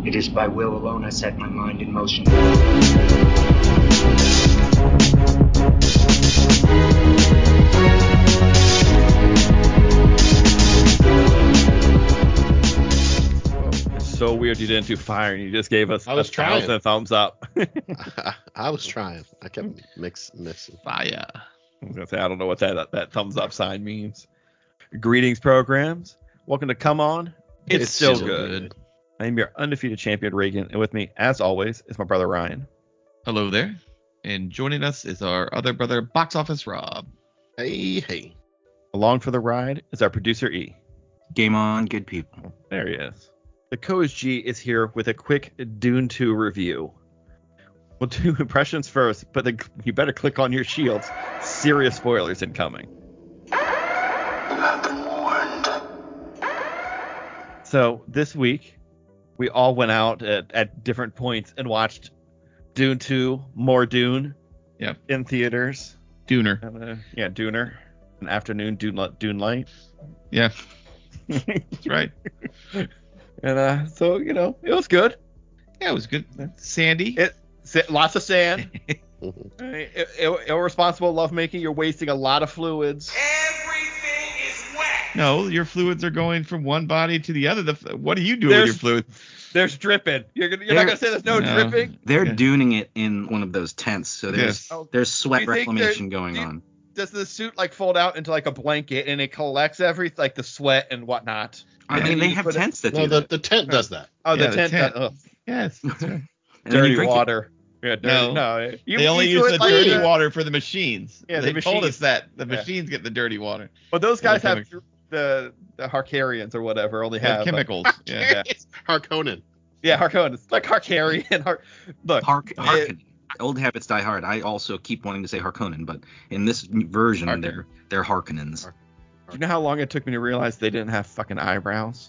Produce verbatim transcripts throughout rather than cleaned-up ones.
It is by will alone I set my mind in motion. So weird you didn't do fire and you just gave us I was a trying. thousand thumbs up. I, I was trying. I kept mix, missing. Fire. I was gonna say I don't know what that that thumbs up sign means. Greetings, programs. Welcome to Come On. It's, It's still, still good. good. I am your undefeated champion, Reagan, and with me, as always, is my brother Ryan. Hello there. And joining us is our other brother, Box Office Rob. Hey, hey. Along for the ride is our producer E. Game on, good people. There he is. The Coach G is here with a quick Dune two review. We'll do impressions first, but the, you better click on your shields. Serious spoilers incoming. You have been warned. So this week, we all went out at, at different points and watched Dune two, more Dune, Yep. in theaters. Dooner. And, uh, yeah, Dooner. An afternoon Dune, li- Dune light. Yeah. That's right. And uh, so, you know, it was good. Yeah, it was good. Sandy. It sa- Lots of sand. Mhm. I mean, ir- ir- irresponsible lovemaking. You're wasting a lot of fluids. Everything is wet. No, your fluids are going from one body to the other. The, f- what do you do There's- with your fluids? There's dripping. You're, gonna, you're There- not going to say there's no, No. dripping? They're Yeah. dooning it in one of those tents, so there's Yes. Oh, there's sweat Do you think reclamation there- going do you- on. Does the suit like fold out into like a blanket and it collects everything, like the sweat and whatnot? I And then mean, you they just have put it- tents that No, do the, that. the tent does that. Oh, Yeah, the the tent. tent. ugh, Yes. That's right. And then dirty you drink it. water. Yeah, dirty, No. no. You, They only you do use it the like dirty the- water for the machines. Yeah, the they told machines. us that the Yeah. machines get the dirty water. But those guys the have chemic- the the Harkarians or whatever only They have have uh, chemicals. Yeah. Yeah. Harkonnen. yeah, Harkonnen. It's like Harkarian. Har- Look, Hark, it- Harkonnen. Old habits die hard. I also keep wanting to say Harkonnen, but in this version, Harkonnen. they're they're Harkonnens. do you know how long it took me to realize they didn't have fucking eyebrows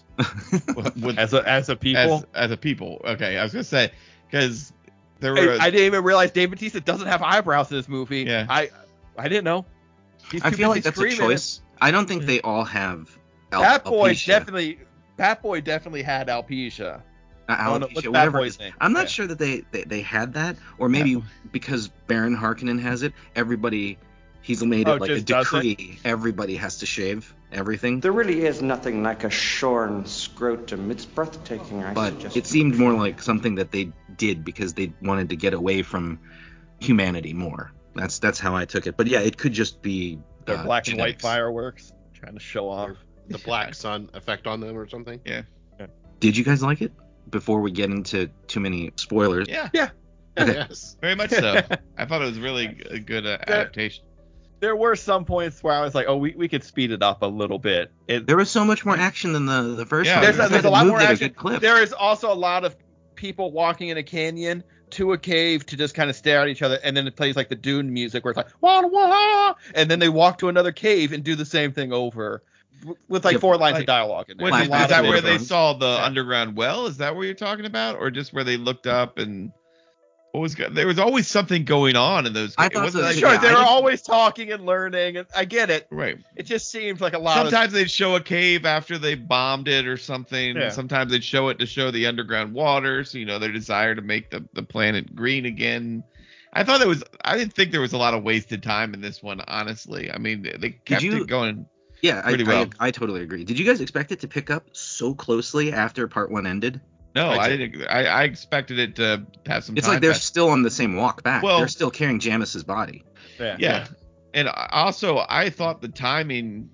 With, as a as a people? as, as a people. Okay, I was gonna say because there I, were. I didn't even realize Dave Bautista doesn't have eyebrows in this movie. Yeah. I I didn't know. He's I too feel busy like that's a screaming. choice. I don't think they all have. Al- Bat Boy alopecia. definitely. Bat Boy definitely had alopecia. Uh, Oh, no, alopecia, what's Bat whatever it Boy's is. name? I'm not Yeah. sure that they, they, they had that, or maybe because Baron Harkonnen has it, everybody, he's made it Oh, like a just does it? decree. Everybody has to shave everything. There really is nothing like a shorn scrotum. It's breathtaking, I But suggest. it seemed more like something that they did because they wanted to get away from humanity more. That's that's how I took it. But yeah, it could just be Their uh, black and white genetics. fireworks, trying to show off. The black sun effect on them or something. Did you guys like it? Before we get into too many spoilers. Yeah, Okay. Yes. very much so. I thought it was really a good uh, adaptation. There were some points where I was like, oh, we, we could speed it up a little bit. It, There was so much more action than the the first Yeah, one. there's, It a, there's a kinda lot moved more at a action. good clip. There is also a lot of people walking in a canyon to a cave to just kind of stare at each other, and then it plays like the Dune music where it's like wah wah, and then they walk to another cave and do the same thing over w- with like Yeah, four lines like- of dialogue in there. What, Black is, Panther is that did where it they fun. saw the Yeah. underground well? Is that what you're talking about, or just where they looked up and what was go- there was always something going on in those? I it thought wasn't so, like- too. Sure, Yeah, they're I just- always talking and learning, and I get it. right. It just seems like a lot of Sometimes they'd show a cave after they bombed it or something. Yeah. Sometimes they'd show it to show the underground waters, you know, their desire to make the, the planet green again. I thought it was I didn't think there was a lot of wasted time in this one, honestly. I mean, they kept you- it going. Yeah, I, pretty well. I I totally agree. Did you guys expect it to pick up so closely after part one ended? No, I I did. didn't I, I expected it to have some It's time like they're pass. still on the same walk back. Well- they're still carrying Jameis's body. yeah. Yeah. And I- also, I thought the timing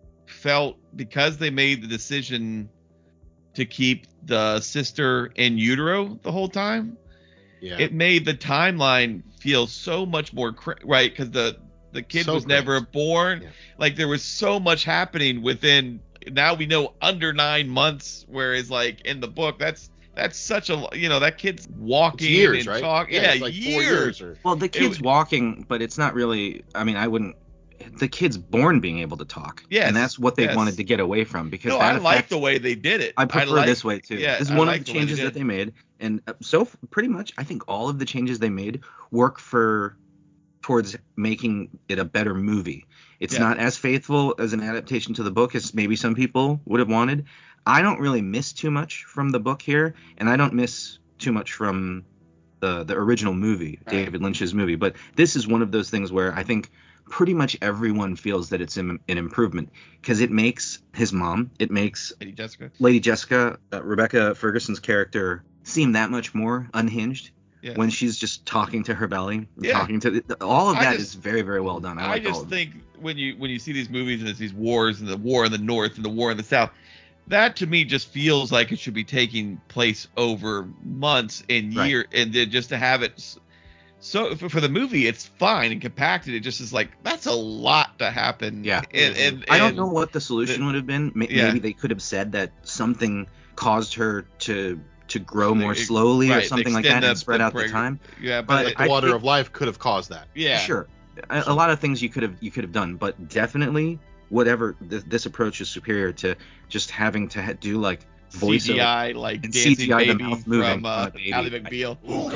felt because they made the decision to keep the sister in utero the whole time, Yeah. it made the timeline feel so much more cra- right because the the kid So was never crazy. born. Yeah. Like there was so much happening within. Now we know under nine months, whereas like in the book, that's that's such a you know that kid's It's walking years, and right? talking. Yeah, it's like years. four years. Or, Well, the kid's was- walking, but it's not really. I mean, I wouldn't. The kid's born being able to talk. Yes, and that's what they yes. wanted to get away from because No, that I like affects- the way they did it. I prefer like- this way too. Yeah, this is I one like of the the way they changes did that they made, and uh, so f- pretty much, I think all of the changes they made work for towards making it a better movie. It's Yeah. not as faithful as an adaptation to the book as maybe some people would have wanted. I don't really miss too much from the book here, and I don't miss too much from the the original movie, Right. David Lynch's movie. But this is one of those things where I think pretty much everyone feels that it's an, an improvement because it makes his mom, it makes Lady Jessica. Lady Jessica, uh, Rebecca Ferguson's character seem that much more unhinged Yeah. when she's just talking to her belly, and Yeah. talking to all of I that just- is very, very well done. I, I like all just of it. think when you when you see these movies and there's these wars and the war in the north and the war in the south, that to me just feels like it should be taking place over months and Right. year, and then just to have it s- so for, for the movie it's fine and compacted. It just is like that's a lot to happen. Yeah. and, and, I don't and- know what the solution the- would have been. Ma- yeah. Maybe they could have said that something caused her to to grow more It- slowly or right, something like extend that and the- spread the out the preg- time. Yeah, But but, Like it- the I water think- of life could have caused that. yeah, Sure. A, a lot of things you could have you could have done, but definitely whatever th- this approach is superior to just having to ha- do like voice C G I like and dancing C G I the baby mouth moving from on uh, a baby. Ally McBeal.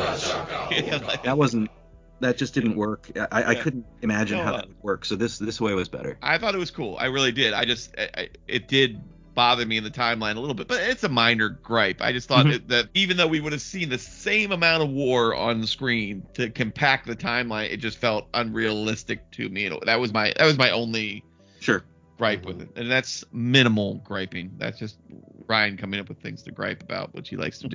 Yeah, like- That wasn't that just didn't work. I, I Yeah. couldn't imagine No, how uh, that would work. So this this way was better. I thought it was cool. I really did. I just, I, I, it did bother me in the timeline a little bit, but it's a minor gripe. I just thought Mhm. that, that even though we would have seen the same amount of war on the screen to compact the timeline, it just felt unrealistic to me. That was my, that was my only Sure. gripe with it, and that's minimal griping. That's just Ryan coming up with things to gripe about, which he likes to do.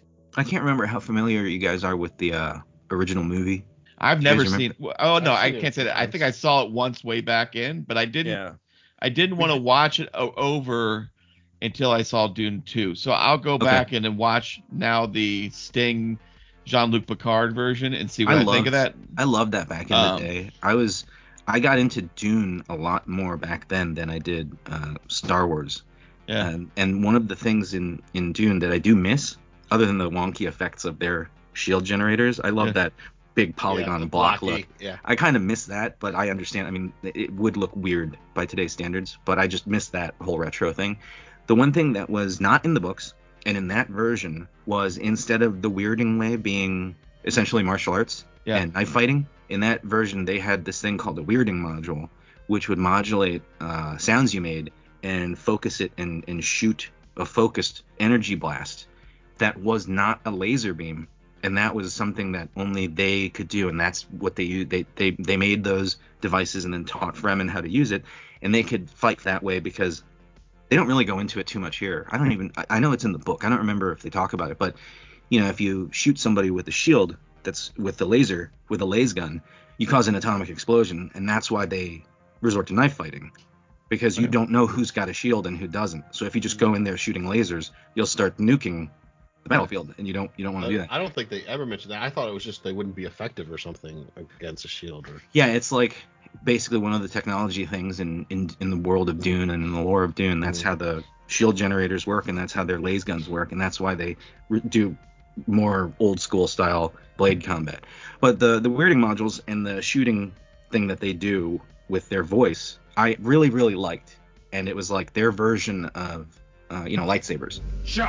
I can't remember how familiar you guys are with the uh, original movie. I've Do you never guys seen. Oh no, I've I seen it can't a say few that. I think I times. saw it once way back in, but I didn't. Yeah. I didn't want to watch it o- over until I saw Dune two. So I'll go Okay. back and then watch now the Sting Jean-Luc Picard version and see what I, I think of that. I loved that back in Um, the day. I was I got into Dune a lot more back then than I did uh, Star Wars. Yeah. Um, and one of the things in in Dune that I do miss, other than the wonky effects of their shield generators, I love Yeah. that big polygon Yeah, block blocky, look. Yeah. I kind of miss that, but I understand. I mean, it- it would look weird by today's standards, but I just miss that whole retro thing. The one thing that was not in the books and in that version was instead of the weirding way being essentially martial arts Yeah. and knife fighting, in that version they had this thing called the weirding module, which would modulate uh, sounds you made and focus it and, and shoot a focused energy blast that was not a laser beam. And that was something that only they could do, and that's what they used. They they they made those devices and then taught Fremen how to use it, and they could fight that way because they don't really go into it too much here. I don't even I- I know it's in the book. I don't remember if they talk about it, but you know, if you shoot somebody with a shield that's with the laser with a laser gun, you cause an atomic explosion, and that's why they resort to knife fighting. Because you Okay. don't know who's got a shield and who doesn't. So if you just go in there shooting lasers, you'll start nuking the battlefield, and you don't you don't want to do that. I don't think they ever mentioned that. I thought it was just they wouldn't be effective or something against a shield. Or Yeah, it's like basically one of the technology things in, in, in the world of Dune and in the lore of Dune. That's Mhm. how the shield generators work, and that's how their laser guns work, and that's why they re- do more old school style blade combat. But the the weirding modules and the shooting thing that they do with their voice, I really really liked, and it was like their version of uh, you know lightsabers.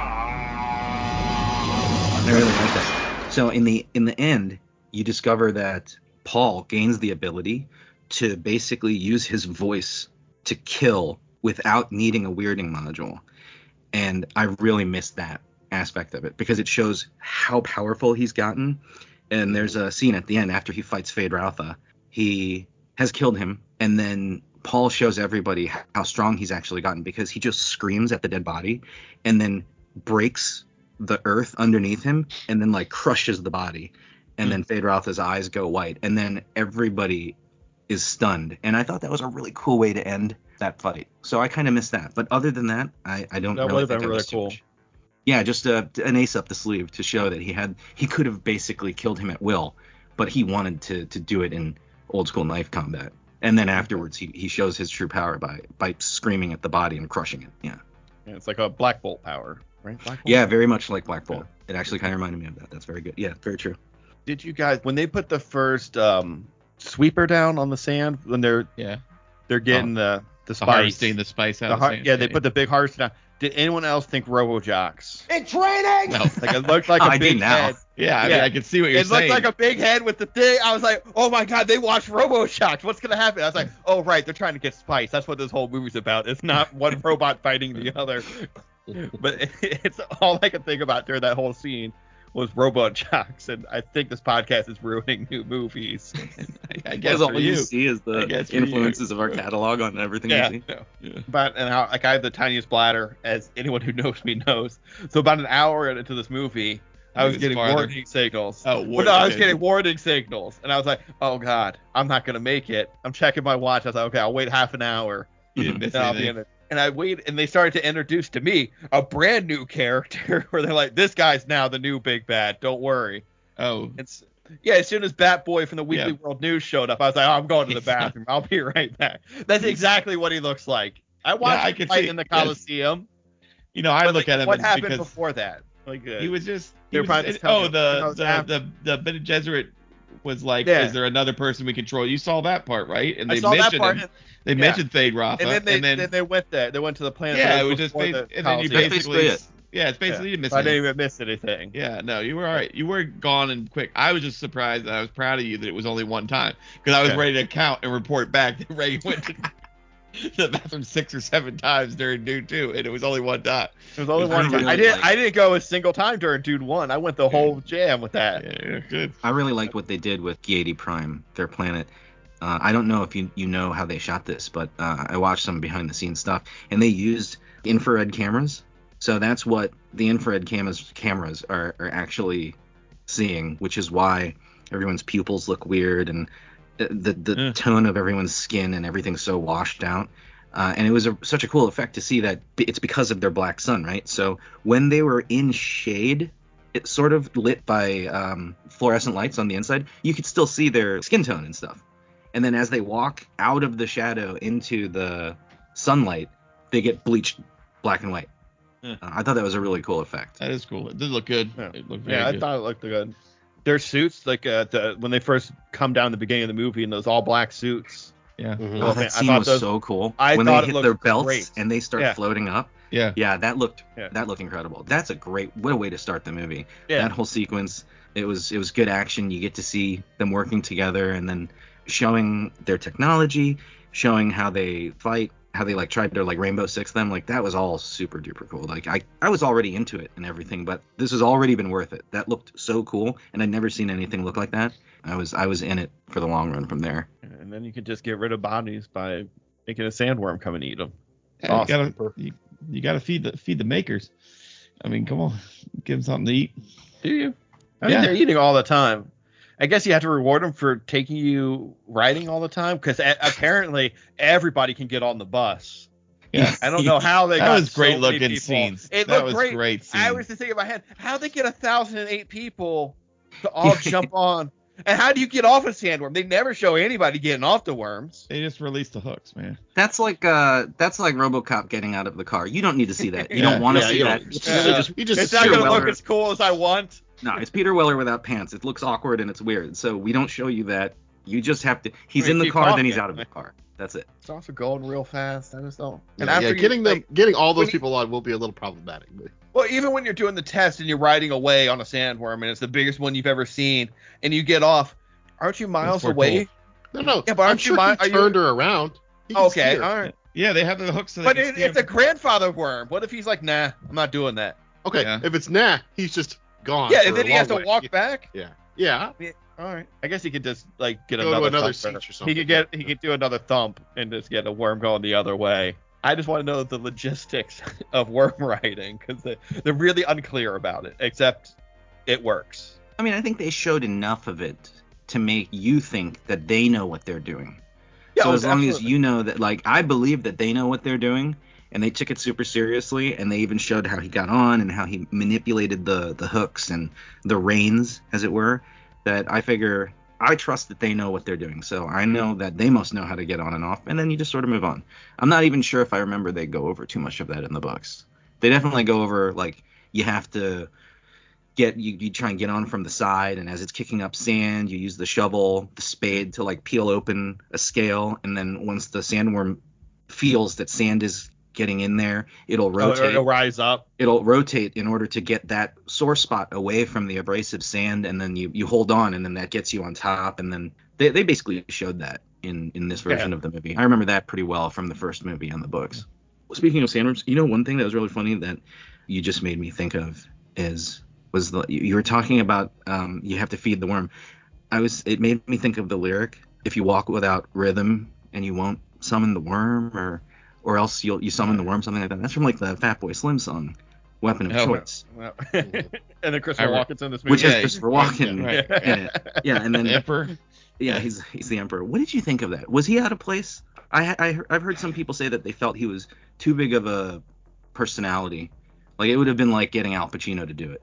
I really like that. So in the in the end, you discover that Paul gains the ability to basically use his voice to kill without needing a weirding module. And I really miss that aspect of it because it shows how powerful he's gotten. And there's a scene at the end after he fights Fade Rautha. He has killed him, and then Paul shows everybody how strong he's actually gotten because he just screams at the dead body and then breaks the earth underneath him and then like crushes the body. And then Fade Rautha's eyes go white, and then everybody is stunned. And I thought that was a really cool way to end that fight. So I kind of missed that. But other than that, I, I don't That really would've think been I really missed too cool. much. Yeah, just uh, an ace up the sleeve to show that he had he could have basically killed him at will, but he wanted to to do it in old school knife combat. And then afterwards, he, he shows his true power by by screaming at the body and crushing it. Yeah, Yeah, it's like a Black Bolt power, right? Black Bolt? yeah, very much like Black Bolt. It actually kind of reminded me of that. That's very good. Yeah, very true. Did you guys when they put the first um, sweeper down on the sand when they're Yeah. they're getting the the The spice? harvesting the spice out The of har- sand. yeah, they put the big harvest down. Did anyone else think Robo-Jocks? It's raining! No. Like it looked like a I do big now. head. Yeah, I Yeah. mean, I can see what you're It saying. looked like a big head with the thing. I was like, oh my god, they watched Robo-Shocks. What's gonna happen? I was like, oh right, they're trying to get spice. That's what this whole movie's about. It's not one robot fighting the other. But it, it's all I could think about during that whole scene was Robo Jocks, and I think this podcast is ruining new movies. I, I guess That's for all you. you see is I the guess for influences you. of our catalog on everything Yeah, you see. no. Yeah. But and how like I have the tiniest bladder, as anyone who knows me knows. So about an hour into this movie, I was It's getting farther. warning signals. Oh, Well, war- no, I was okay. getting warning signals, and I was like, "Oh God, I'm not gonna make it." I'm checking my watch. I was like, "Okay, I'll wait half an hour." You didn't miss And I'll be anything. in it. And I wait, and they started to introduce to me a brand new character where they're like, "This guy's now the new big bad. Don't worry." Oh, It's yeah. As soon as Bat Boy from the Weekly Yeah. World News showed up, I was like, oh, "I'm going to the bathroom. I'll be right back." That's exactly what he looks like. I watched I him could fight see- in the yes. Coliseum. you know, I But, look like, at him what as happened because before that? Like uh, he was just. They He were was probably just just telling oh, you, the you know, the, after- the the Bene Gesserit was like, Yeah. is there another person we control? You saw that part, right? And I they saw that mentioned part, him. and, They yeah. mentioned Thade Rafa, and then they then, they went there. They went to the planet. yeah, that it was just before bas- the and then you Coliseum. basically, That's basically yeah, it's basically Yeah. you didn't miss So I didn't anything. even miss anything. Yeah, no, you were all right. You were gone and quick. I was just surprised, and I was proud of you that it was only one time because I was Yeah. ready to count and report back that Ray went to the bathroom six or seven times during Dune two, and it was only one time. It was only I one really time. I didn't. like- I didn't go a single time during Dude One. I went the whole jam with that. Yeah, yeah, good. I really liked what they did with Giedi Prime, their planet. Uh, I don't know if you you know how they shot this, but uh, I watched some behind the scenes stuff, and they used infrared cameras. So that's what the infrared cameras cameras are, are actually seeing, which is why everyone's pupils look weird and the the Yeah. tone of everyone's skin and everything's so washed out. Uh, and it was a, such a cool effect to see that it's because of their black sun, right? So when they were in shade, it's sort of lit by um, fluorescent lights on the inside, you could still see their skin tone and stuff. And then as they walk out of the shadow into the sunlight, they get bleached black and white. Yeah. Uh, I thought that was a really cool effect. That is cool. It did look good. Yeah, It looked very yeah I good. thought it looked good. Their suits, like uh, the, when they first come down at the beginning of the movie in those all black suits. Yeah, Mhm. Oh, I that scene thought was those- so cool. I when thought they it hit looked their belts great. and they start Yeah. floating up. yeah. Yeah, that looked Yeah. that looked incredible. That's a great what a way to start the movie. Yeah. That whole sequence, it was it was good action. You get to see them working together and then showing their technology, showing how they fight, how they like tried to like Rainbow Six them. Like that was all super duper cool. Like I I was already into it and everything, but this has already been worth it. That looked so cool, and I'd never seen anything look like that. I was I was in it for the long run from there. And then you can just get rid of bodies by making a sandworm come and eat them. Yeah, Awesome. You gotta you, you gotta feed the feed the makers. I mean, come on, give them something to eat. Do you? I Yeah. mean, they're eating all the time. I guess you have to reward them for taking you riding all the time, because apparently everybody can get on the bus. Yeah, I don't know how they that got was great so many looking people. scenes. It that looked was great. great. Scene. I was just thinking in my head, how they get a thousand and eight people to all jump on, and how do you get off a sandworm? They never show anybody getting off the worms. They just released the hooks, man. That's like uh that's like RoboCop getting out of the car. You don't need to see that. You Yeah, don't want to yeah, see you that. don't- It's yeah. really just You just It's not Peter going to look Weller. as cool as I want. No, it's Peter Weller without pants. It looks awkward and it's weird. So we don't show you that. You just have to. He's I mean, in the keep car, then he's talking. out of the car. That's it. It's also going real fast. I just don't. And Yeah, after yeah, you, getting them, like, getting all those when you- people on will be a little problematic. But well, even when you're doing the test and you're riding away on a sandworm and it's the biggest one you've ever seen, and you get off, aren't you miles Fort away? no, no. Yeah, but I'm aren't you sure mi- he are you- turned her around. He can Okay, steer. all right. Yeah, they have the hooks. So they But can it, steer it's a them. grandfather worm. What if he's like, nah, I'm not doing that? Okay, Yeah. if it's nah, he's just gone. Yeah, for and a then he has to long way. walk back. Yeah, yeah. Yeah, all right. I guess he could just like get Go to another, another thump seat or He something. could get he could do another thump and just get a worm going the other way. I just want to know the logistics of worm riding, because they, they're really unclear about it, except it works. I mean, I think they showed enough of it to make you think that they know what they're doing. Yeah, so oh, as long as absolutely. you know that, like, I believe that they know what they're doing, and they took it super seriously, and they even showed how he got on and how he manipulated the the hooks and the reins, as it were. That I figure I trust that they know what they're doing, so I know that they must know how to get on and off, and then you just sort of move on. I'm not even sure if I remember they go over too much of that in the books. They definitely go over, like, you have to get you, you try and get on from the side, and as it's kicking up sand, you use the shovel, the spade to like peel open a scale, and then once the sandworm feels that sand is getting in there, it'll Oh, rotate. it'll rise up. It'll rotate in order to get that sore spot away from the abrasive sand, and then you, you hold on, and then that gets you on top, and then they, they basically showed that in, in this version Yeah. of the movie. I remember that pretty well from the first movie on the books. Speaking of sandworms, you know, one thing that was really funny that you just made me think of is was the you you were talking about um, you have to feed the worm. I was it made me think of the lyric, if you walk without rhythm and you won't summon the worm, or or else you'll you summon the worm, something like that. That's from like the Fatboy Slim song, Weapon of Oh, Choice, Well, and then Christopher I re- Walken's in this movie. which Yeah, has Christopher Walken right, right. in it. Yeah, and then The Emperor. yeah, he's he's the Emperor. What did you think of that? Was he out of place? I I I've heard some people say that they felt he was too big of a personality. Like it would have been like getting Al Pacino to do it.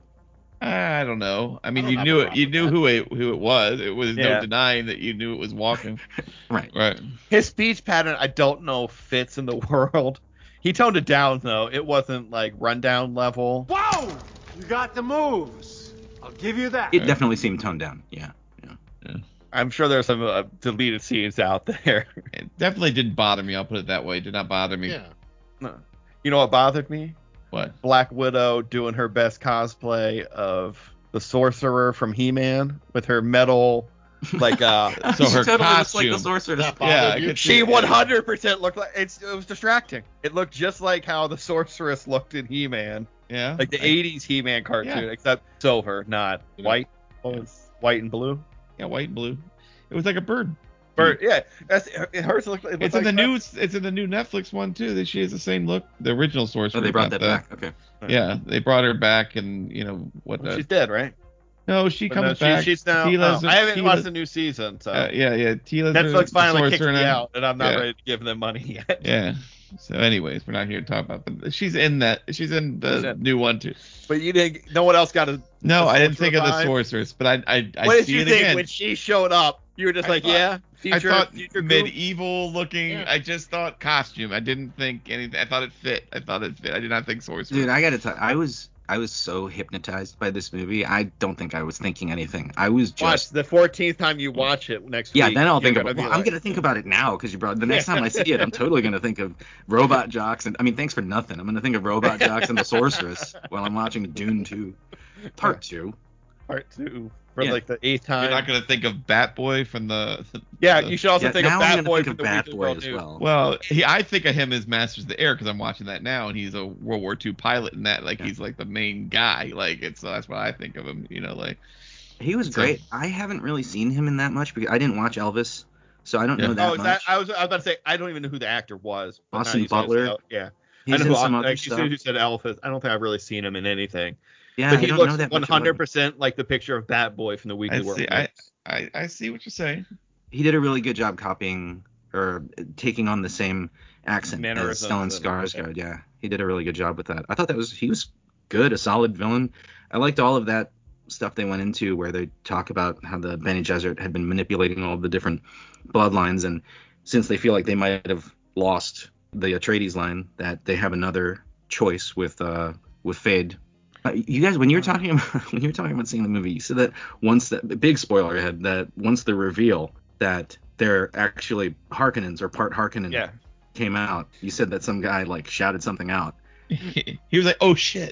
I don't know. I mean, don't you have a knew it. problem You with knew that. who it who it was. It was Yeah. no denying that you knew it was Walken. Right. Right. His speech pattern, I don't know, fits in the world. He toned it down though. It wasn't like rundown level. Whoa! You got the moves. I'll give you that. It definitely seemed toned down. Yeah. Yeah. I'm sure there's some uh, deleted scenes out there. It definitely didn't bother me. I'll put it that way. It did not bother me. Yeah. No. You know what bothered me? What? Black Widow doing her best cosplay of the Sorcerer from He-Man with her metal, like uh. So She her totally looks like the costume. sorceress. That Yeah, bothered I you? could see She it. one hundred percent looked like it's. It was distracting. It looked just like how the Sorceress looked in He-Man, Yeah. like the I- eighties He-Man cartoon, Yeah. except silver, not Yeah. white. What was white and blue? Yeah, white and blue. It was like a bird. Bird, yeah, that's it. Hers looked. It looked It's like in the that. new. It's in the new Netflix one too. That she has the same look. The original Sorcerer. Oh, they brought not that the- back. Okay. Yeah, they brought her back, and you know what? Well, the- she's dead, right? no, she But comes no, she- back. she's now. Tila's- oh, I haven't Tila's- watched the new season, so Uh, yeah, yeah. Tila's the- Netflix the finally kicked sorcerer me now. out, and I'm not Yeah. ready to give them money yet. Yeah. So, anyways, we're not here to talk about them. She's in that. She's in the She's in- new one too. But you didn't. No one else got a. No, the I didn't Sorcerer think of the vibe? sorceress, but I I, I What did see you it think again. when she showed up? You were just I like, thought- yeah, future, I thought future group? medieval looking. Yeah. I just thought costume. I didn't think anything. I thought it fit. I thought it fit. I did not think sorcerer. Dude, I gotta tell I was I was so hypnotized by this movie. I don't think I was thinking anything. I was Watch just the fourteenth time you watch it next yeah. week. Then I'll you're think gonna about. be Well, I'm like- gonna think about it now because you brought. The next time I see it, I'm totally gonna think of Robot Jocks and I mean, thanks for nothing. I'm gonna think of Robot Jocks and the Sorceress while I'm watching Dune two, Part two. part two for Yeah. like the eighth time. You're not gonna think of Batboy from the. yeah, the- you should also Yeah, think now of I'm Bad gonna Boy think from of the Bad Weekly Boy World as News. well. Well, he, I think of him as Masters of the Air because I'm watching that now, and he's a World War Two pilot in that. Like Yeah. he's like the main guy. Like it's so that's what I think of him. You know, like He was So- great. I haven't really seen him in that much because I didn't watch Elvis, so I don't Yeah. know that Oh, is much. that, I was I was about to say I don't even know who the actor was. but now Austin you said it's Butler? El- yeah, He's I know in who. some like, other as soon stuff. as you said Elvis, I don't think I've really seen him in anything. Yeah, but I he don't know looks that one much about him. hundred percent like the picture of Bat Boy from the Weekly I World see. I, News. I I see what you're saying. He did a really good job copying or taking on the same accent as Mannerisms Stellan and- Skarsgård. Yeah, he did a really good job with that. I thought that was he was good, a solid villain. I liked all of that stuff they went into where they talk about how the Bene Gesserit had been manipulating all of the different bloodlines, and since they feel like they might have lost the Atreides line, that they have another choice with uh with Fade. Uh, you guys, when you're talking about when you're talking about seeing the movie, you said that once that big spoiler ahead that once the reveal that they're actually Harkonnens or part Harkonnen Yeah. came out, you said that some guy like shouted something out. He was like, "Oh shit!"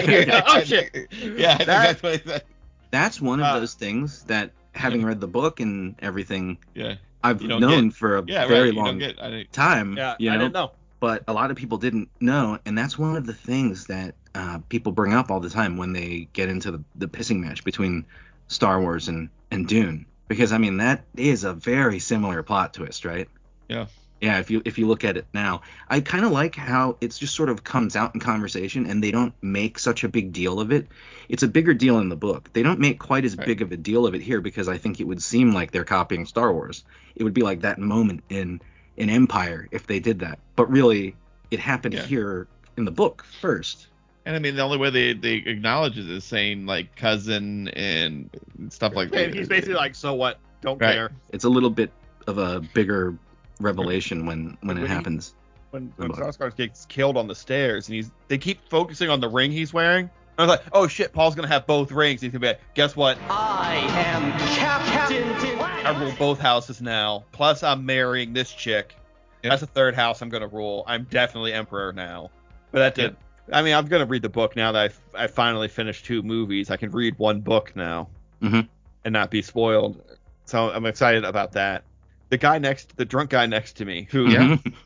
Oh, shit. Yeah, I think That- that's what he said. That's one of Uh, those things that having read the book and everything, Yeah, I've You don't known for a yeah, very right. You long don't get. I didn't, time. Yeah, you I know? didn't know. But a lot of people didn't know, and that's one of the things that uh, people bring up all the time when they get into the, the pissing match between Star Wars and, and Dune. Because I mean that is a very similar plot twist, right? Yeah. Yeah, if you if you look at it now, I kind of like how it's just sort of comes out in conversation, and they don't make such a big deal of it. It's a bigger deal in the book. They don't make quite as Right. big of a deal of it here because I think it would seem like they're copying Star Wars. It would be like that moment in in Empire if they did that, but really it happened Yeah. here in the book first. and I mean, the only way they they acknowledge it is saying like cousin and stuff like that. And he's basically like, so what? Don't Right. care. It's a little bit of a bigger revelation when when it When he- happens. When when book. Skarsgård gets killed on the stairs, and he's they keep focusing on the ring he's wearing. I was like, oh shit, Paul's gonna have both rings. He's gonna be like, guess what? I am Captain. I rule both houses now. Plus, I'm marrying this chick. Yep. That's the third house I'm gonna rule. I'm definitely emperor now. But that did. I mean, I'm gonna read the book now that I've I finally finished two movies. I can read one book now Mhm. and not be spoiled. So I'm excited about that. The guy next, the drunk guy next to me, who Mhm.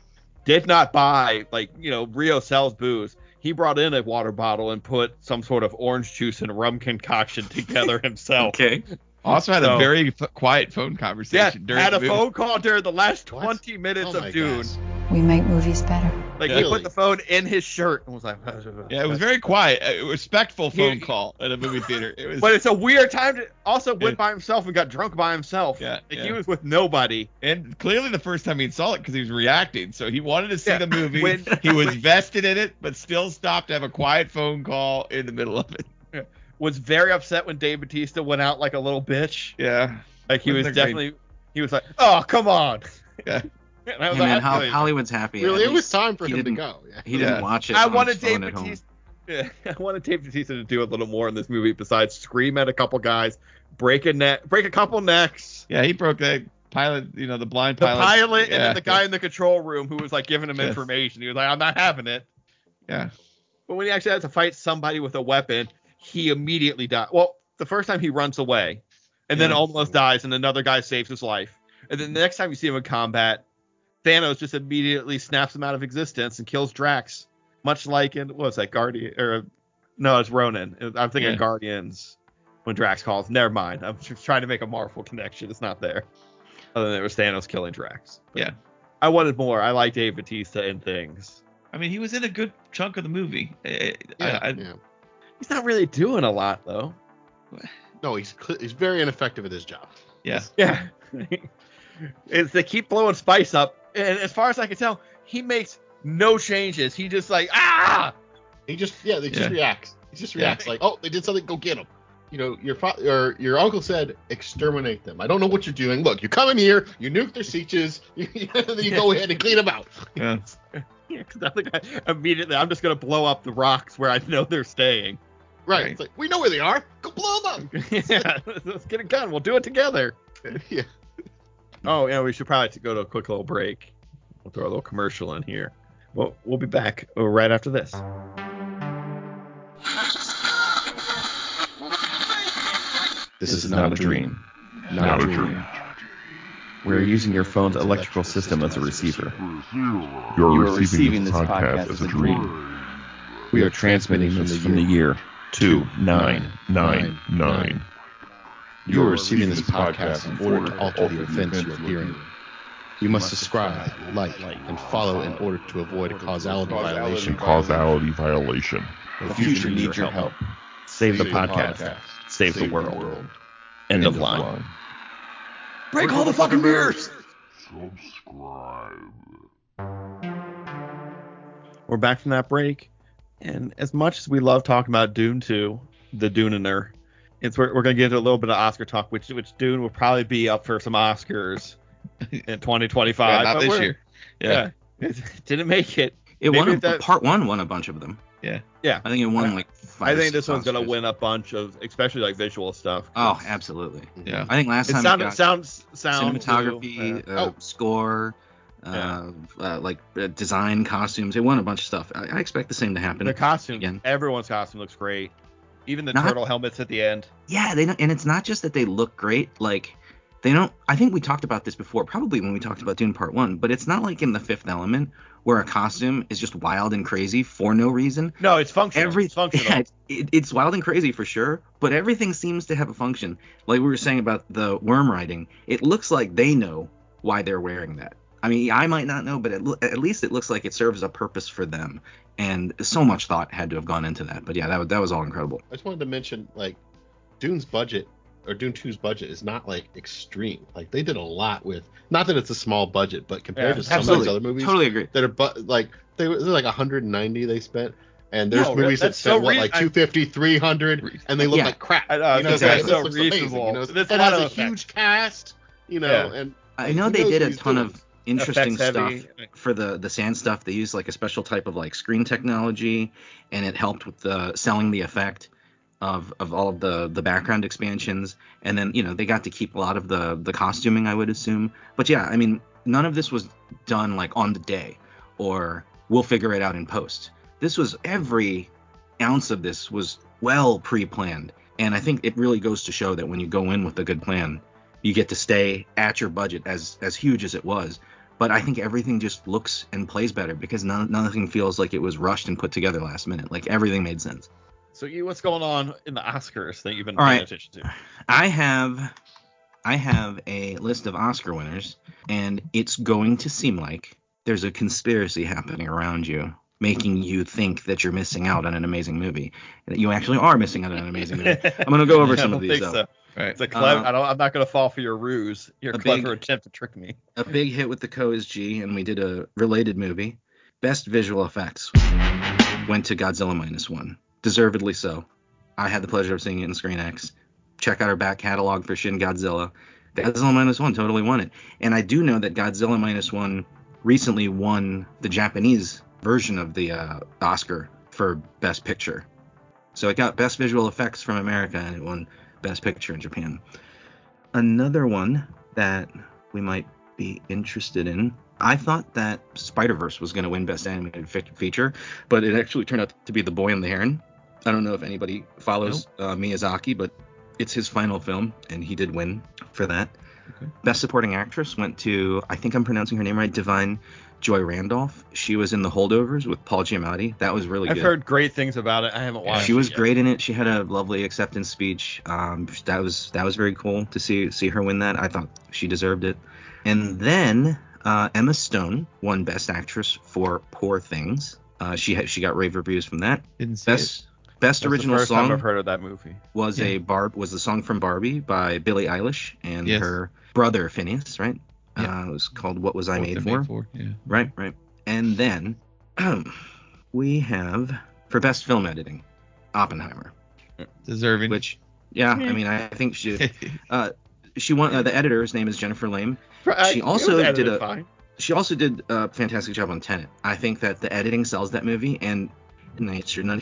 did not buy, like, you know, Rio sells booze. He brought in a water bottle and put some sort of orange juice and rum concoction together himself. Okay. Also had So- a very f- quiet phone Yeah, conversation during had the a movie. phone call during the last What? twenty minutes Oh my of Dune. gosh. We make movies better. Like, Yeah. he Really? put the phone in his shirt and was like, Yeah, it was very quiet, a respectful He- phone call at a movie theater. It was. But it's a weird time to also went Yeah. by himself and got drunk by himself. Yeah, Like, yeah. he was with nobody. And clearly the first time he saw it because he was reacting. So he wanted to see Yeah, the movie. when- he was when- vested in it, but still stopped to have a quiet phone call in the middle of it. Was very upset when Dave Bautista went out like a little bitch. Yeah. Like, he was Wasn't that great? definitely, he was like, oh, come on. Yeah. And I was Hey, like, man, "I Ho- feel you." Hollywood's happy. Really, At it was least time for he him to didn't- go. Yeah. He Yeah. didn't watch it. I on wanted his Dave phone at home. Bautista. Yeah, I wanted Dave Bautista to do a little more in this movie besides scream at a couple guys, break a neck, break a couple necks. Yeah, he broke that pilot, you know, the blind The pilot. pilot and Yeah. then the guy in the control room who was like giving him Yes. information. He was like, I'm not having it. Yeah. But when he actually has to fight somebody with a weapon, he immediately dies. Well, the first time he runs away and then Yeah. almost dies and another guy saves his life. And then the next time you see him in combat, Thanos just immediately snaps him out of existence and kills Drax. Much like in, what was that, Guardian? Or, no, it's Ronin. I'm thinking Yeah. Guardians when Drax calls. Never mind. I'm just trying to make a Marvel connection. It's not there. Other than it was Thanos killing Drax. But Yeah. I wanted more. I like Dave Bautista in things. I mean, he was in a good chunk of the movie. I- Yeah, I- I- yeah. He's not really doing a lot, though. No, he's cl- he's very ineffective at his job. yeah. Yeah. It's they keep blowing Spice up. And as far as I can tell, he makes no changes. He just like, ah! He just yeah, he just Yeah. reacts. He just Yeah. reacts like, oh, they did something, go get them. You know, your fa- or your uncle said, exterminate them. I don't know what you're doing. Look, you come in here, you nuke their sietches, you, and then you go ahead and clean them out. Yeah. Yeah, because I think I, immediately I'm just going to blow up the rocks where I know they're staying. Right. Right. It's like, we know where they are. Go blow them Yeah, let's get a gun. We'll do it together. up. yeah. Oh, yeah, we should probably go to a quick little break. We'll throw a little commercial in here. Well, we'll be back right after this. This, This is not a dream. Not a dream. We're using your phone's electrical system as a receiver. You're, You are receiving this podcast as a dream. We are transmitting this from the year two nine nine nine. You are receiving this podcast in order to alter the events you are hearing. You must subscribe, like, and follow in order to avoid a causality violation. Causality violation. The future needs your help. Save the podcast. Save the world. End of line. Break all the fucking mirrors! We're back from that break, and as much as we love talking about Dune two, the Dunener, it's we're, we're gonna get into a little bit of Oscar talk, which which Dune will probably be up for some Oscars in twenty twenty-five. Yeah, not but this we're- year. Yeah. Yeah, it didn't make it. It Maybe won a, if that- part one won a bunch of them. Yeah. Yeah, I think it won I- like five. I or think six this one's gonna Oscars. win a bunch of, especially like visual stuff. Oh, absolutely. Yeah. I think last It time sounded it got sounds sound cinematography, too. uh, Oh. score, uh, uh, like uh, design, costumes. It won a bunch of stuff. I, I expect the same to happen. The costume, again. everyone's costume looks great. Even the Not- turtle helmets at the end. Yeah, they don't, and it's not just that they look great. Like they don't. I think we talked about this before, probably when we talked about Dune Part One. But it's not like in The Fifth Element where a costume is just wild and crazy for no reason. No, it's functional. Every it's functional. yeah, it, it's wild and crazy for sure, but everything seems to have a function. Like we were saying about the worm riding, it looks like they know why they're wearing that. I mean, I might not know, but it, lo- at least it looks like it serves a purpose for them. And so much thought had to have gone into that. But yeah, that was, that was all incredible. I just wanted to mention, like, Dune's budget, or Dune two's budget, is not, like, extreme. Like, they did a lot with, not that it's a small budget, but compared Yeah, to some of Absolutely. these other movies Totally agree. that are, bu- like, they were like one hundred ninety they spent. And there's No, movies that that's spent, so what, rea- like I- two fifty, three hundred, and they look Yeah. like crap. I know, I was you know, gonna it's say, like, it's this so looks amazing, reasonable. you know, There's a it lot has a of effects. huge cast, you know, Yeah. and I like, know who they knows did what a he's ton doing. of interesting Effects heavy. stuff for the the sand stuff. They used like a special type of like screen technology, and it helped with the selling the effect of of all of the the background expansions. And then you know they got to keep a lot of the the costuming, I would assume. But yeah, I mean none of this was done like on the day or we'll figure it out in post. This was every ounce of this was well pre-planned, and I think it really goes to show that when you go in with a good plan, you get to stay at your budget as as huge as it was but I think everything just looks and plays better because none, nothing feels like it was rushed and put together last minute. Like everything made sense. So, you, what's going on in the Oscars that you've been All paying right. attention to? I have, I have a list of Oscar winners, and it's going to seem like there's a conspiracy happening around you, making you think that you're missing out on an amazing movie, and that you actually are missing out on an amazing movie. I'm going to go over I some don't of these, think though. so. Right. It's a clever. Uh, I don't. I'm not going to fall for your ruse. Your a clever big- attempt to trick me. A big hit with the Co is G, and we did a related movie. Best visual effects went to Godzilla Minus One. Deservedly so. I had the pleasure of seeing it in Screen X. Check out our back catalog for Shin Godzilla. Godzilla Minus One totally won it. And I do know that Godzilla Minus One recently won the Japanese version of the uh, Oscar for Best Picture. So it got Best Visual Effects from America, and it won Best Picture in Japan. Another one that we might be interested in, I thought that Spider-Verse was going to win Best Animated Fe- Feature, but it actually turned out to be The Boy and the Heron. I don't know if anybody follows nope. uh, Miyazaki, but it's his final film, and he did win for that. Okay. Best Supporting Actress went to, I think I'm pronouncing her name right, Divine Joy Randolph. She was in The Holdovers with Paul Giamatti. That was really I've good. I've heard great things about it. I haven't watched it. She was yet. great in it. She had a lovely acceptance speech. Um, that was that was very cool to see see her win that. I thought she deserved it. And then uh, Emma Stone won Best Actress for Poor Things. Uh, she had, she got rave reviews from that. Didn't see Best, it. Best That's original the first song time I've heard of that movie. was Yeah. a Barb was the song from Barbie by Billie Eilish and Yes. her brother Phineas, right? Yeah. Uh, it was called What Was I What Made they're For? Yeah. Right, right. And then we have for Best Film Editing, Oppenheimer, Deserving. which yeah, I mean I think she uh, she won. Uh, the editor's name is Jennifer Lame. She also did a fine. she also did a fantastic job on Tenet. I think that the editing sells that movie, and it's not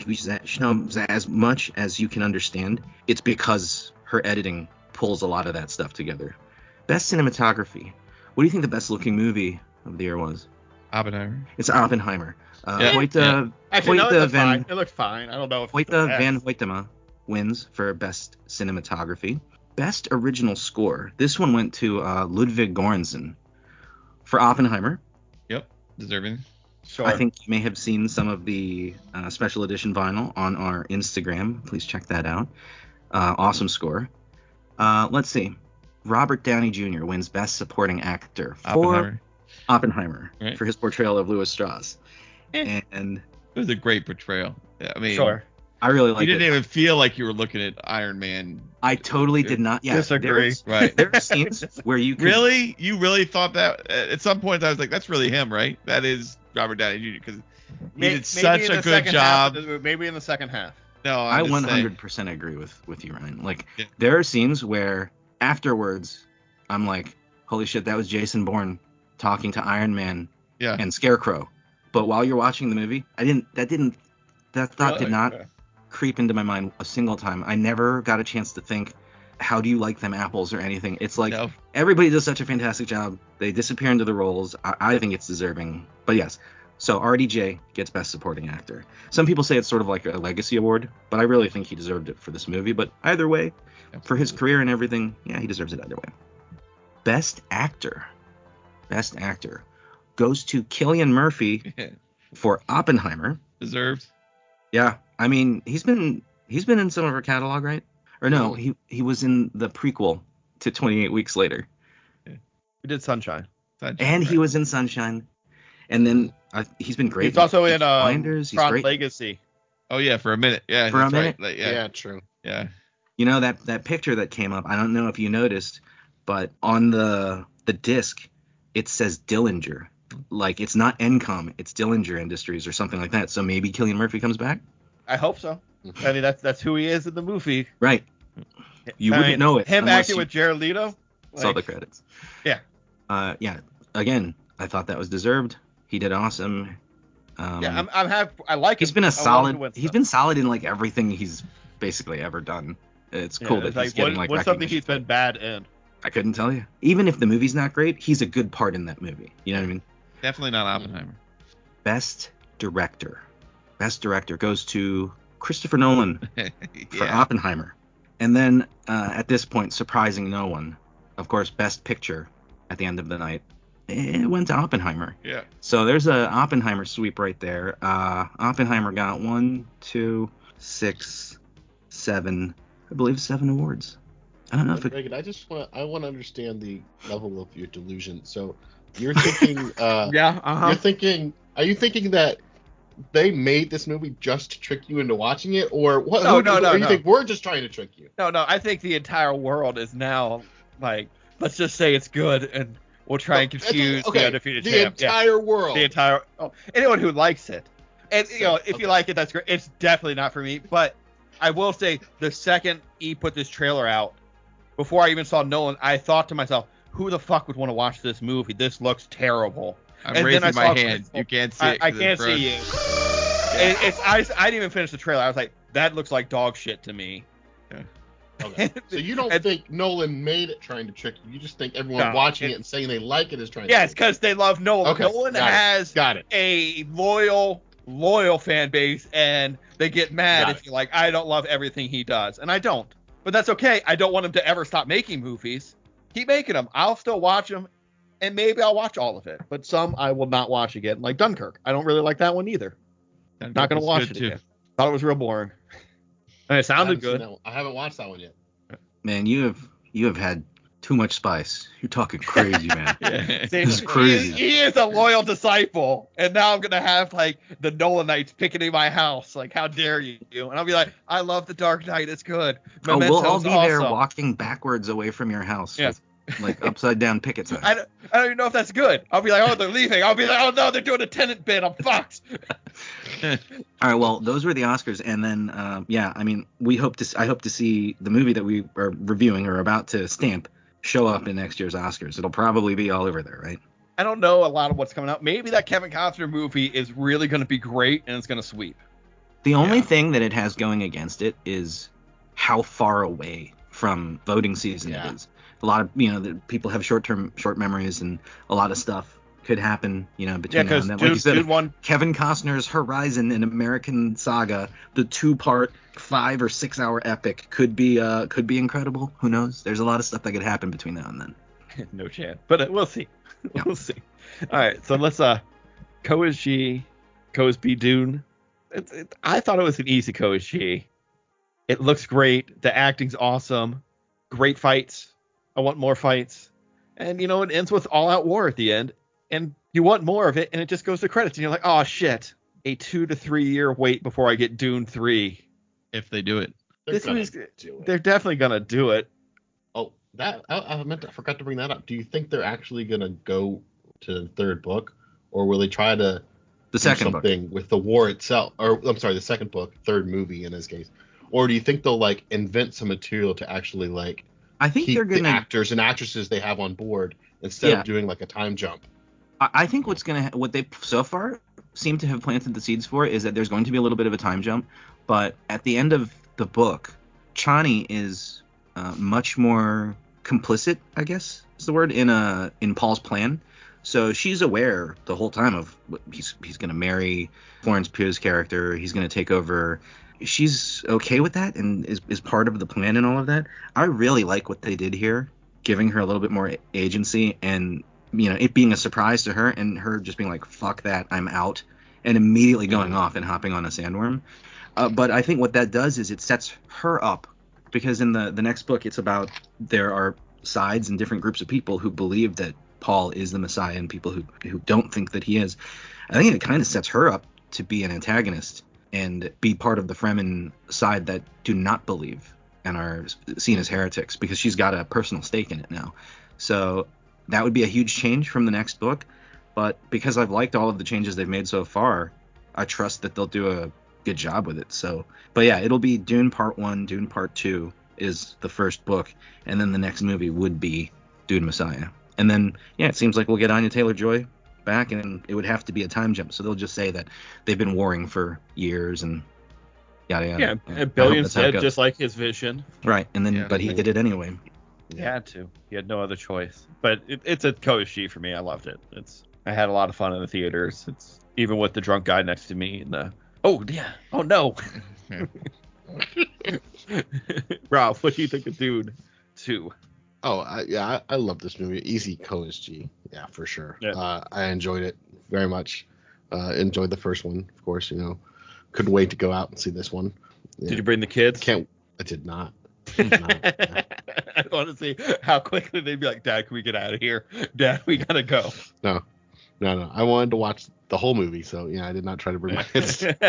as much as you can understand. It's because her editing pulls a lot of that stuff together. Best cinematography. What do you think the best looking movie of the year was? Oppenheimer. It's Oppenheimer. Uh, Yeah, Hoyte, yeah. Actually, no, it Hoyte looked van, fine. It looked fine. I don't know if Hoyte it's the van best. Hoytema wins for best cinematography. Best original score. This one went to uh, Ludwig Göransson for Oppenheimer. Yep. Deserving. Sure. I think you may have seen some of the uh, special edition vinyl on our Instagram. Please check that out. Uh, awesome score. Uh, let's see. Robert Downey Junior wins Best Supporting Actor for Oppenheimer. Oppenheimer Right. for his portrayal of Louis Strauss. Eh. And It was a great portrayal. I mean, Sure. I really you liked didn't it. even feel like you were looking at Iron Man. I totally did not. Yeah, Disagree. There's, Right. there are scenes where you could, Really? You really thought that? At some point, I was like, that's really him, right? That is Robert Downey Junior Because he May- did maybe such in a the good second half job. of the- maybe in the second half. No, I I'm just one saying. hundred percent agree with with you, Ryan. Like Yeah. there are scenes where afterwards I'm like, holy shit, that was Jason Bourne talking to Iron Man Yeah. and Scarecrow. But while you're watching the movie, I didn't. That didn't. That thought did Really? not Okay. creep into my mind a single time. I never got a chance to think, how do you like them apples or anything? It's like No. everybody does such a fantastic job. They disappear into the roles. I, I think it's deserving. But yes, so R D J gets Best Supporting Actor. Some people say it's sort of like a legacy award, but I really think he deserved it for this movie. But either way, for his career and everything, yeah, he deserves it either way. Best Actor. Best Actor goes to Cillian Murphy for Oppenheimer. Deserved. Yeah, I mean, he's been he's been in some of her catalog, right? Or no, he he was in the prequel to twenty-eight Weeks Later. We did Sunshine. Sunshine, And he right. was in Sunshine. And then uh, he's been great. He's also in uh, Blinders. He's Tron great. Legacy. Oh yeah, for a minute. Yeah, For a that's minute? right. Like, yeah. Yeah, true. Yeah. You know that that picture that came up. I don't know if you noticed, but on the the disc, it says Dillinger. Like it's not Encom, it's Dillinger Industries or something like that. So maybe Cillian Murphy comes back. I hope so. I mean, that's that's who he is in the movie. Right. You I wouldn't mean, know it Him unless acting you with Jared Leto. saw like, the credits. Yeah. Uh, yeah. Again, I thought that was deserved. He did awesome. Um, Yeah, I'm I'm happy. I like he's him. been I a love him solid. when He's stuff. been solid in like everything he's basically ever done. It's Yeah, cool that it's he's like, getting what, like what's something recognition. he's been bad in? I couldn't tell you. Even if the movie's not great, he's a good part in that movie. You know what I mean? Definitely not Oppenheimer. Best director. Best director goes to Christopher Nolan for Yeah. Oppenheimer. And then uh, at this point, surprising no one, of course, best picture at the end of the night It went to Oppenheimer. Yeah. So there's a Oppenheimer sweep right there. Uh, Oppenheimer got one, two, six, seven, I believe seven awards. I don't know if it... Reagan, I just want I want to understand the level of your delusion. So you're thinking, uh, Yeah, uh-huh. you're thinking, are you thinking that they made this movie just to trick you into watching it, or what? No, who, no, no, or you no. think we're just trying to trick you? No, no, I think the entire world is now like, let's just say it's good, and we'll try and confuse okay, the undefeated the champ. entire Yeah. world. The entire oh, anyone who likes it, and you know, if Okay. you like it, that's great. It's definitely not for me, but I will say the second E put this trailer out, before I even saw Nolan, I thought to myself, who the fuck would want to watch this movie? This looks terrible. I'm And then raising I my saw hand. Crystal- You can't see I, it. I 'cause can't it's front. see you. It, it's I, I didn't even finish the trailer. I was like, that looks like dog shit to me. Okay. So you don't And- think Nolan made it trying to trick you? You just think everyone No, watching it- it and saying they like it is trying Yes, to trick because they love Nolan. Okay, Nolan got it, has got it. a loyal, loyal fan base, and they get mad Got if it. you're like, I don't love everything he does, and I don't. But that's okay. I don't want him to ever stop making movies. Keep making them. I'll still watch them, and maybe I'll watch all of it. But some I will not watch again, like Dunkirk. I don't really like that one either. Dunkirk Not gonna was watch good it too. again. Thought it was real boring. And it I sounded haven't seen good. that one. I haven't watched that one yet. Man, you have you have had too much spice. You're talking crazy, man. Yeah. See, This is crazy. He, he is a loyal disciple, and now I'm gonna have like the Nolanites picketing my house. Like, how dare you? And I'll be like, I love the Dark Knight. It's good. Oh, we'll all Memento's be there awesome. walking backwards away from your house Yeah. with like upside down picket signs. I don't, I don't even know if that's good. I'll be like, oh, they're leaving. I'll be like, oh no, they're doing a tenant bid. I'm fucked. All right, well, those were the Oscars, and then uh, yeah, I mean, we hope to. I hope to see the movie that we are reviewing or about to stamp show up in next year's Oscars. It'll probably be all over there, right? I don't know a lot of what's coming out. Maybe that Kevin Costner movie is really going to be great and it's going to sweep. The only Yeah. thing that it has going against it is how far away from voting season Yeah. it is. A lot of you know, the people have short term, short memories, and a lot of stuff could happen, you know, Yeah, between now because and then. dude, Like you said, dude won. Kevin Costner's Horizon, an American Saga, the two-part, five or six-hour epic, could be uh could be incredible. Who knows? There's a lot of stuff that could happen between now and then. No chance, but uh, we'll see. Yeah. We'll see. All right, so let's uh, Koichi, Cosby Dune. It, it, I thought it was an easy Koichi. It looks great. The acting's awesome. Great fights. I want more fights. And you know, it ends with all-out war at the end, and you want more of it, and it just goes to credits, and you're like, oh shit, a two to three year wait before I get Dune three. If they do it. They're This gonna movie's- do it. They're definitely gonna do it. Oh, that I, I meant to, I forgot to bring that up. Do you think they're actually gonna go to the third book, or will they try to The do second book. something with the war itself? Or I'm sorry, the second book, third movie in this case. Or do you think they'll like invent some material to actually like I think keep they're the gonna. actors and actresses they have on board instead Yeah. of doing like a time jump? I I think what's gonna ha- what they so far seem to have planted the seeds for is that there's going to be a little bit of a time jump, but at the end of the book, Chani is uh, much more complicit, I guess is the word, in uh in Paul's plan. So she's aware the whole time of what he's he's gonna marry Florence Pugh's character. He's gonna take over. She's okay with that and is is part of the plan and all of that. I really like what they did here, giving her a little bit more agency and you know it being a surprise to her and her just being like fuck that, I'm out, and immediately going off and hopping on a sandworm. Uh, but I think what that does is it sets her up, because in the the next book it's about there are sides and different groups of people who believe that Paul is the Messiah and people who who don't think that he is. I think it kind of sets her up to be an antagonist and be part of the Fremen side that do not believe and are seen as heretics, because she's got a personal stake in it now. So that would be a huge change from the next book. But because I've liked all of the changes they've made so far, I trust that they'll do a good job with it. So, but yeah, it'll be Dune Part One, Dune Part Two is the first book, and then the next movie would be Dune Messiah. And then, yeah, it seems like we'll get Anya Taylor-Joy back, and it would have to be a time jump. So they'll just say that they've been warring for years and yada yada. Yeah, I hope and Billions that's how it dead goes. just like his vision. Right, and then Yeah. but he did it anyway. He had to. He had no other choice. But it, it's a Koichi for me. I loved it. It's I had a lot of fun in the theaters. It's even with the drunk guy next to me and the oh yeah oh no. Rob, what do you think of Dune two? Oh, I, yeah, I, I love this movie. Easy Co is G. Yeah, for sure. Yeah. Uh, I enjoyed it very much. Uh, enjoyed the first one, of course. You know, couldn't wait to go out and see this one. Yeah. Did you bring the kids? Can't. I did not. I did not. Yeah. I want to see how quickly they'd be like, Dad, can we get out of here? Dad, we gotta go. No, no, no. I wanted to watch the whole movie, so yeah, I did not try to bring my kids. It's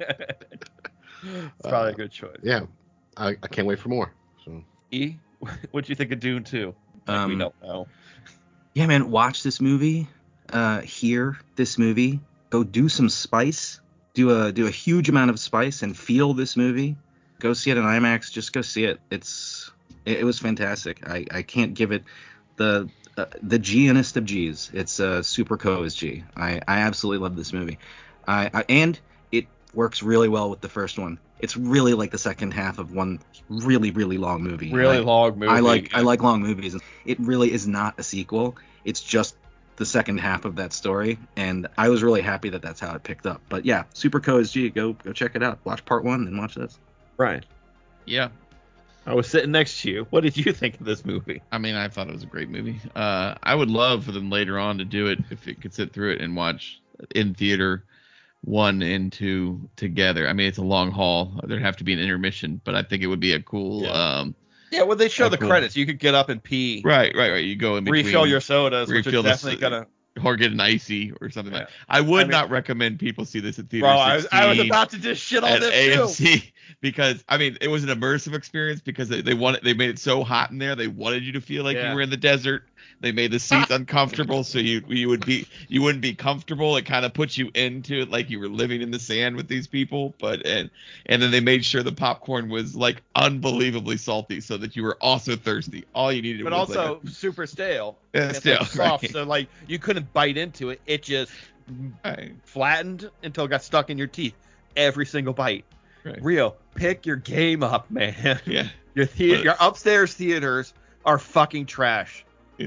probably Uh, a good choice. Yeah, I, I can't wait for more. So E, what'd you think of Dune two? Like, we Um, don't know. Yeah, man, watch this movie. Uh, hear this movie. Go do some spice. Do a do a huge amount of spice and feel this movie. Go see it in IMAX. Just go see it. It's it, it was fantastic. I, I can't give it the uh, the G-inest of G's. It's uh, super co's G. I, I absolutely love this movie. I, I and it works really well with the first one. It's really like the second half of one really really long movie. Really I, long movie. I like yeah. I like long movies. It really is not a sequel. It's just the second half of that story, and I was really happy that that's how it picked up. But yeah, Super Co's G. Go go check it out. Watch part one and watch this. Right. Yeah. I was sitting next to you. What did you think of this movie? I mean, I thought it was a great movie. Uh, I would love for them later on to do it if it could sit through it and watch in theater one and two together. I mean, it's a long haul. There'd have to be an intermission, but I think it would be a cool. Yeah. Um, Yeah, when they show Oh, the cool. credits, you could get up and pee. right, right, right. You go in between, Refill your sodas, which refill is the definitely s- gonna. or get an icy or something Yeah. like. I would I mean- not recommend people see this at theater Bro, I was, I was sixteen about to just shit on at this A M too. C because I mean it was an immersive experience because they, they wanted they made it so hot in there they wanted you to feel like Yeah. you were in the desert. They made the seats uncomfortable so you you would be you wouldn't be comfortable. It kind of puts you into it like you were living in the sand with these people. But and and then they made sure the popcorn was like unbelievably salty so that you were also thirsty. All you needed But was also like super stale. Yeah, And it's stale, like soft, right. so like you couldn't bite into it. It just a, right, flattened until it got stuck in your teeth. Every single bite. right. Rio, pick your game up, man. Yeah. Your the- But- your upstairs theaters are fucking trash.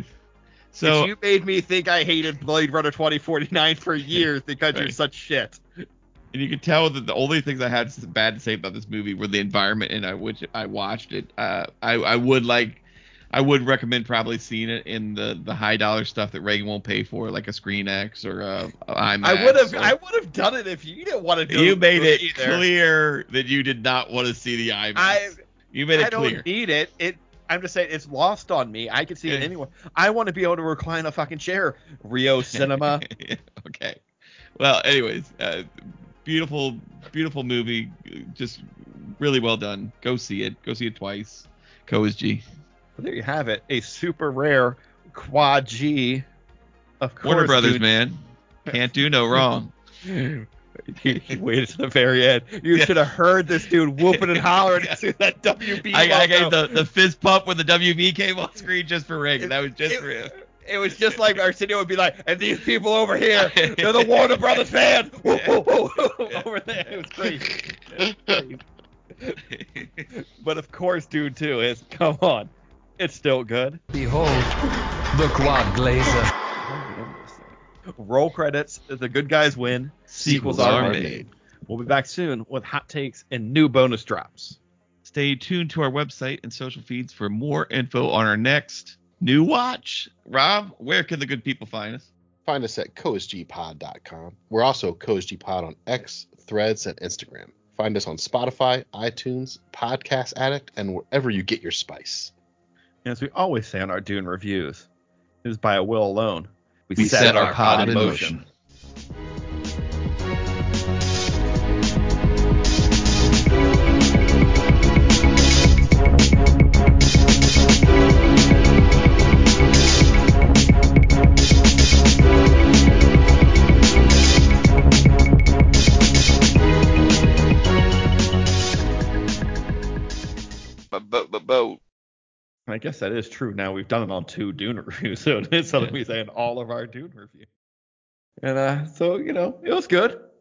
So If you made me think I hated Blade Runner twenty forty-nine for years because you're Right. such shit. and you could tell that the only things I had s- bad to say about this movie were the environment and I which I watched it. Uh, I I would like I would recommend probably seeing it in the the high dollar stuff that Reagan won't pay for, like a Screen X or a, a IMAX. I would have or- I would have done it if you didn't want to do you made it either. clear that you did not want to see the IMAX. I you made it I clear. don't need it. It I'm just saying it's lost on me. I can see it Yeah. anywhere. I want to be able to recline a fucking chair. Rio Cinema. Okay. Well, anyways, uh, beautiful, beautiful movie. Just really well done. Go see it. Go see it twice. Co is G. Well, there you have it. A super rare quad G. Of course, Warner Brothers, dude. man. Can't do no wrong. He, he waited to the very end. You Yeah. should have heard this dude whooping and hollering to that W B. I, I logo. gave the, the fist pump when the W B came on screen just for Reagan. That was just it, for him. It was just like Arsenio would be like, and these people over here, they're the Warner Brothers fans. Woo, woo, woo, woo, over there. It was crazy. It was crazy. But of course, dude, too, is come on. It's still good. Behold, the Quad Glazer. Roll credits. The good guys win. Sequels, Sequels are are made. made. We'll be back soon with hot takes and new bonus drops. Stay tuned to our website and social feeds for more info on our next new watch. Rob, where can the good people find us? Find us at co s g pod dot com. We're also coasgpod on X, Threads, and Instagram. Find us on Spotify, iTunes, Podcast Addict, and wherever you get your spice. And as we always say on our Dune reviews, it is by a will alone. We, We set our pod in motion. But but but but I guess that is true. Now we've done it on two Dune reviews, so it is something we say in all of our Dune reviews. And uh, so, you know, it was good.